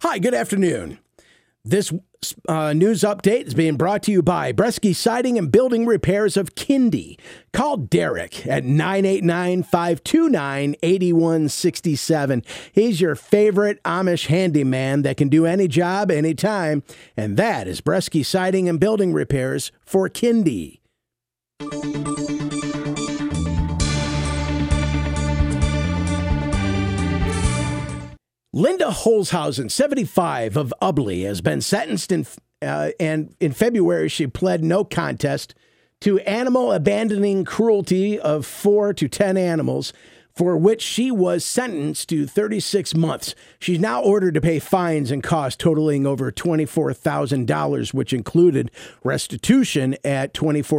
Hi, good afternoon. This news update is being brought to you by Bresky Siding and Building Repairs of Kindy. Call Derek at 989-529-8167. He's your favorite Amish handyman that can do any job, anytime. And that is Bresky Siding and Building Repairs for Kindy. Linda Holzhausen, 75, of Ubly, has been sentenced and in February she pled no contest to animal abandoning cruelty of 4 to 10 animals, for which she was sentenced to 36 months. She's now ordered to pay fines and costs totaling over $24,000, which included restitution at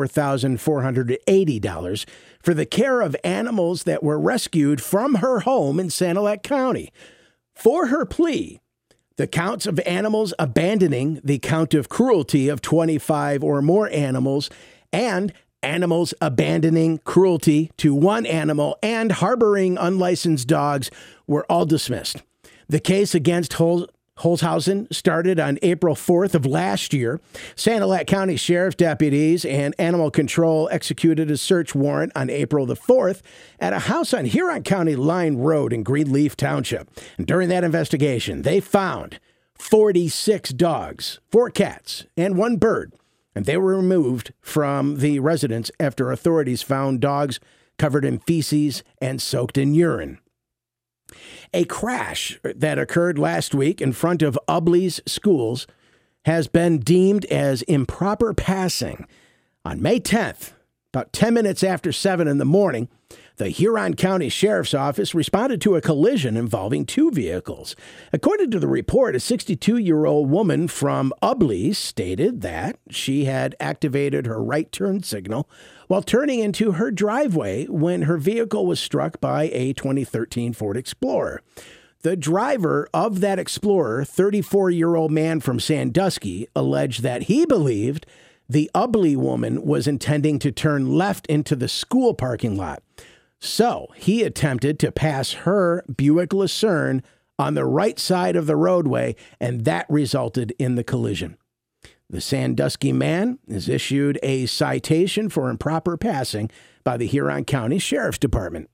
$24,480 for the care of animals that were rescued from her home in Sanilac County. For her plea, the counts of animals abandoning, the count of cruelty of 25 or more animals, and animals abandoning cruelty to one animal and harboring unlicensed dogs were all dismissed. The case against Holzhausen started on April 4th of last year. Sanilac County Sheriff's deputies and animal control executed a search warrant on April the 4th at a house on Huron County Line Road in Greenleaf Township. And during that investigation, they found 46 dogs, 4 cats, and 1 bird. And they were removed from the residence after authorities found dogs covered in feces and soaked in urine. A crash that occurred last week in front of Ubly's schools has been deemed as improper passing. On May 10th, about 10 minutes after 7 in the morning, the Huron County Sheriff's Office responded to a collision involving 2 vehicles. According to the report, a 62-year-old woman from Ubly stated that she had activated her right turn signal while turning into her driveway when her vehicle was struck by a 2013 Ford Explorer. The driver of that Explorer, 34-year-old man from Sandusky, alleged that he believed the Ubly woman was intending to turn left into the school parking lot. So he attempted to pass her Buick Lucerne on the right side of the roadway, and that resulted in the collision. The Sandusky man is issued a citation for improper passing by the Huron County Sheriff's Department.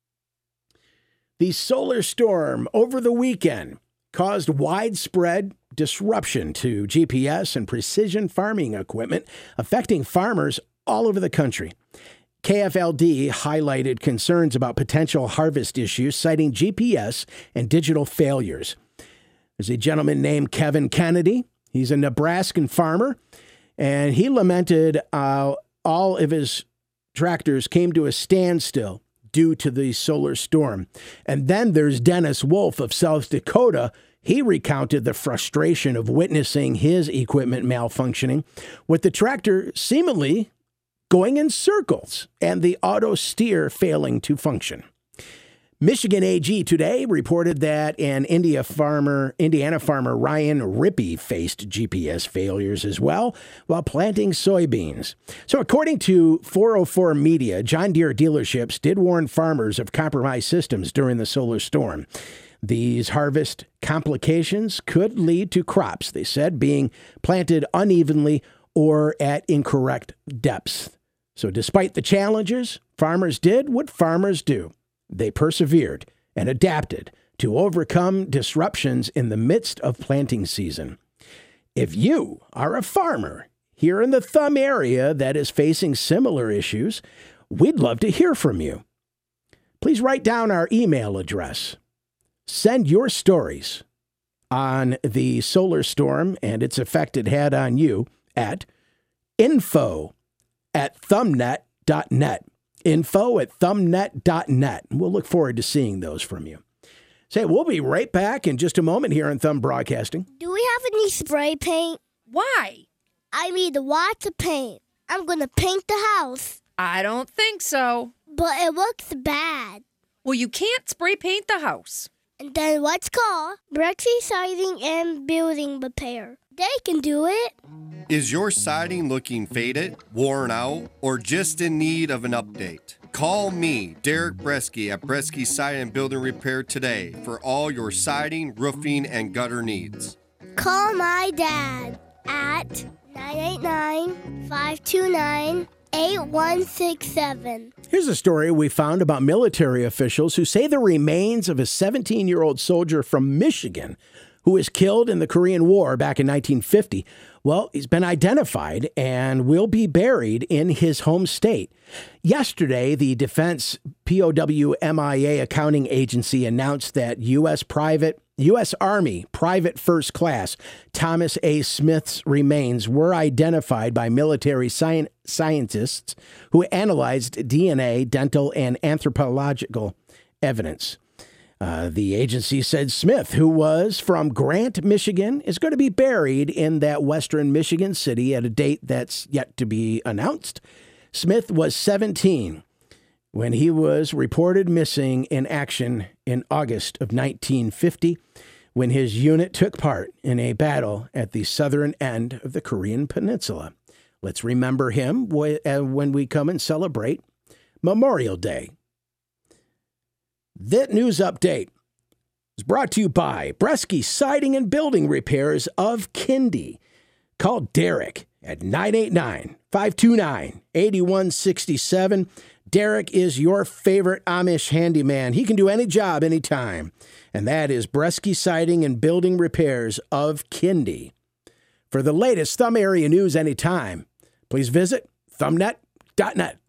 The solar storm over the weekend caused widespread disruption to GPS and precision farming equipment, affecting farmers all over the country. KFLD highlighted concerns about potential harvest issues, citing GPS and digital failures. There's a gentleman named Kevin Kennedy. He's a Nebraskan farmer, and he lamented all of his tractors came to a standstill due to the solar storm. And then there's Dennis Wolf of South Dakota. He recounted the frustration of witnessing his equipment malfunctioning, with the tractor seemingly going in circles and the auto steer failing to function. Michigan AG today reported that an Indiana farmer Ryan Rippey faced GPS failures as well while planting soybeans. So according to 404 Media, John Deere dealerships did warn farmers of compromised systems during the solar storm. These harvest complications could lead to crops, they said, being planted unevenly or at incorrect depths. So despite the challenges, farmers did what farmers do. They persevered and adapted to overcome disruptions in the midst of planting season. If you are a farmer here in the Thumb area that is facing similar issues, we'd love to hear from you. Please write down our email address. Send your stories on the solar storm and its effect it had on you at info@thumbnet.net. info@thumbnet.net. We'll look forward to seeing those from you. Say, we'll be right back in just a moment here on Thumb Broadcasting. Do we have any spray paint? Why? I need lots of paint. I'm going to paint the house. I don't think so. But it looks bad. Well, you can't spray paint the house. And then let's call Brexy Siding and Building Repair. They can do it. Is your siding looking faded, worn out, or just in need of an update? Call me, Derek Bresky, at Bresky Siding and Building Repair today for all your siding, roofing, and gutter needs. Call my dad at 989-529-8167. Here's a story we found about military officials who say the remains of a 17-year-old soldier from Michigan who was killed in the Korean War back in 1950. Well, he's been identified and will be buried in his home state. Yesterday, the Defense POW/MIA Accounting Agency announced that U.S. Army Private First Class Thomas A. Smith's remains were identified by military scientists who analyzed DNA, dental, and anthropological evidence. The agency said Smith, who was from Grant, Michigan, is going to be buried in that western Michigan city at a date that's yet to be announced. Smith was 17 when he was reported missing in action in August of 1950, when his unit took part in a battle at the southern end of the Korean Peninsula. Let's remember him when we come and celebrate Memorial Day. That news update is brought to you by Bresky Siding and Building Repairs of Kindy. Call Derek at 989-529-8167. Derek is your favorite Amish handyman. He can do any job, anytime. And that is Bresky Siding and Building Repairs of Kindy. For the latest Thumb area news anytime, please visit thumbnet.net.